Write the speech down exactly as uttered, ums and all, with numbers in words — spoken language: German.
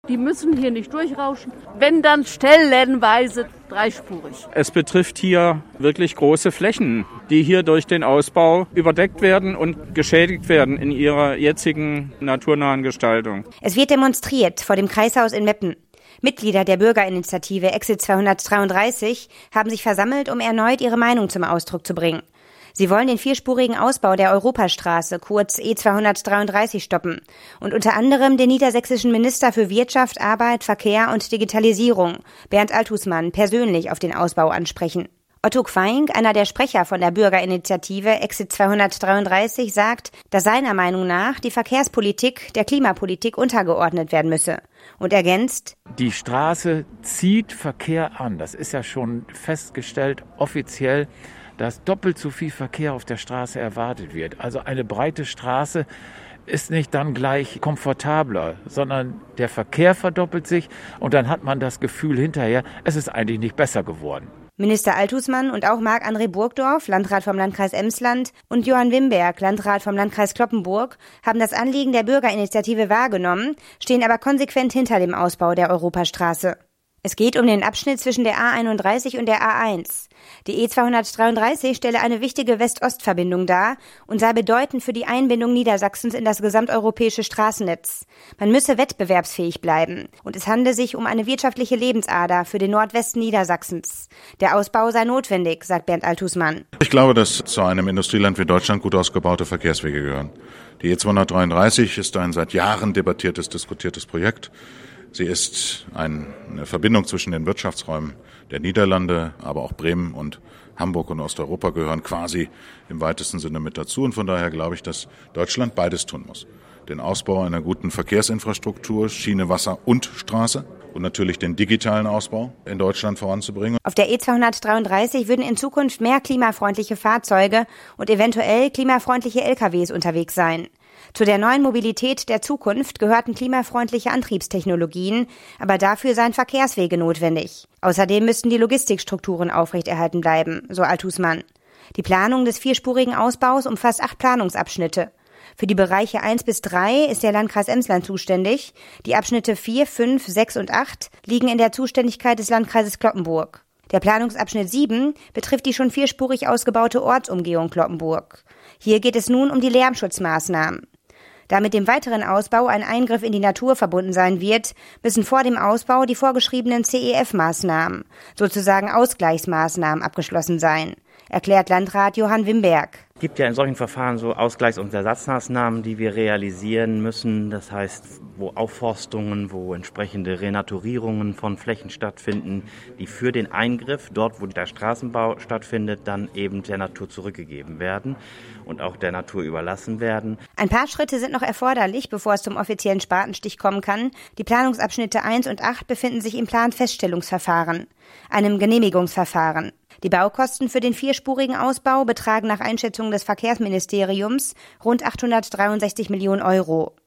Die müssen hier nicht durchrauschen. Wenn, dann stellenweise dreispurig. Es betrifft hier wirklich große Flächen, die hier durch den Ausbau überdeckt werden und geschädigt werden in ihrer jetzigen naturnahen Gestaltung. Es wird demonstriert vor dem Kreishaus in Meppen. Mitglieder der Bürgerinitiative Exit zweihundertdreiunddreißig haben sich versammelt, um erneut ihre Meinung zum Ausdruck zu bringen. Sie wollen den vierspurigen Ausbau der Europastraße, kurz E zweihundertdreiunddreißig, stoppen und unter anderem den niedersächsischen Minister für Wirtschaft, Arbeit, Verkehr und Digitalisierung, Bernd Althusmann, persönlich auf den Ausbau ansprechen. Otto Queink, einer der Sprecher von der Bürgerinitiative Exit zweihundertdreiunddreißig, sagt, dass seiner Meinung nach die Verkehrspolitik der Klimapolitik untergeordnet werden müsse und ergänzt: Die Straße zieht Verkehr an. Das ist ja schon festgestellt, offiziell, dass doppelt so viel Verkehr auf der Straße erwartet wird. Also eine breite Straße ist nicht dann gleich komfortabler, sondern der Verkehr verdoppelt sich und dann hat man das Gefühl hinterher, es ist eigentlich nicht besser geworden. Minister Althusmann und auch Marc-André Burgdorf, Landrat vom Landkreis Emsland, und Johann Wimberg, Landrat vom Landkreis Cloppenburg, haben das Anliegen der Bürgerinitiative wahrgenommen, stehen aber konsequent hinter dem Ausbau der Europastraße. Es geht um den Abschnitt zwischen der A einunddreißig und der A eins. Die E zweihundertdreiunddreißig stelle eine wichtige West-Ost-Verbindung dar und sei bedeutend für die Einbindung Niedersachsens in das gesamteuropäische Straßennetz. Man müsse wettbewerbsfähig bleiben und es handle sich um eine wirtschaftliche Lebensader für den Nordwesten Niedersachsens. Der Ausbau sei notwendig, sagt Bernd Althusmann. Ich glaube, dass zu einem Industrieland wie Deutschland gut ausgebaute Verkehrswege gehören. Die E zweihundertdreiunddreißig ist ein seit Jahren debattiertes, diskutiertes Projekt. Sie ist eine Verbindung zwischen den Wirtschaftsräumen der Niederlande, aber auch Bremen und Hamburg und Osteuropa gehören quasi im weitesten Sinne mit dazu. Und von daher glaube ich, dass Deutschland beides tun muss. Den Ausbau einer guten Verkehrsinfrastruktur, Schiene, Wasser und Straße und natürlich den digitalen Ausbau in Deutschland voranzubringen. Auf der E zweihundertdreiunddreißig würden in Zukunft mehr klimafreundliche Fahrzeuge und eventuell klimafreundliche L K Ws unterwegs sein. Zu der neuen Mobilität der Zukunft gehörten klimafreundliche Antriebstechnologien, aber dafür seien Verkehrswege notwendig. Außerdem müssten die Logistikstrukturen aufrechterhalten bleiben, so Althusmann. Die Planung des vierspurigen Ausbaus umfasst acht Planungsabschnitte. Für die Bereiche eins bis drei ist der Landkreis Emsland zuständig. Die Abschnitte vier, fünf, sechs und acht liegen in der Zuständigkeit des Landkreises Cloppenburg. Der Planungsabschnitt sieben betrifft die schon vierspurig ausgebaute Ortsumgehung Cloppenburg. Hier geht es nun um die Lärmschutzmaßnahmen. Da mit dem weiteren Ausbau ein Eingriff in die Natur verbunden sein wird, müssen vor dem Ausbau die vorgeschriebenen C E F-Maßnahmen, sozusagen Ausgleichsmaßnahmen, abgeschlossen sein, erklärt Landrat Johann Wimberg. Es gibt ja in solchen Verfahren so Ausgleichs- und Ersatzmaßnahmen, die wir realisieren müssen. Das heißt, wo Aufforstungen, wo entsprechende Renaturierungen von Flächen stattfinden, die für den Eingriff, dort wo der Straßenbau stattfindet, dann eben der Natur zurückgegeben werden und auch der Natur überlassen werden. Ein paar Schritte sind noch erforderlich, bevor es zum offiziellen Spatenstich kommen kann. Die Planungsabschnitte eins und acht befinden sich im Planfeststellungsverfahren, einem Genehmigungsverfahren. Die Baukosten für den vierspurigen Ausbau betragen nach Einschätzung des Verkehrsministeriums rund achthundertdreiundsechzig Millionen Euro.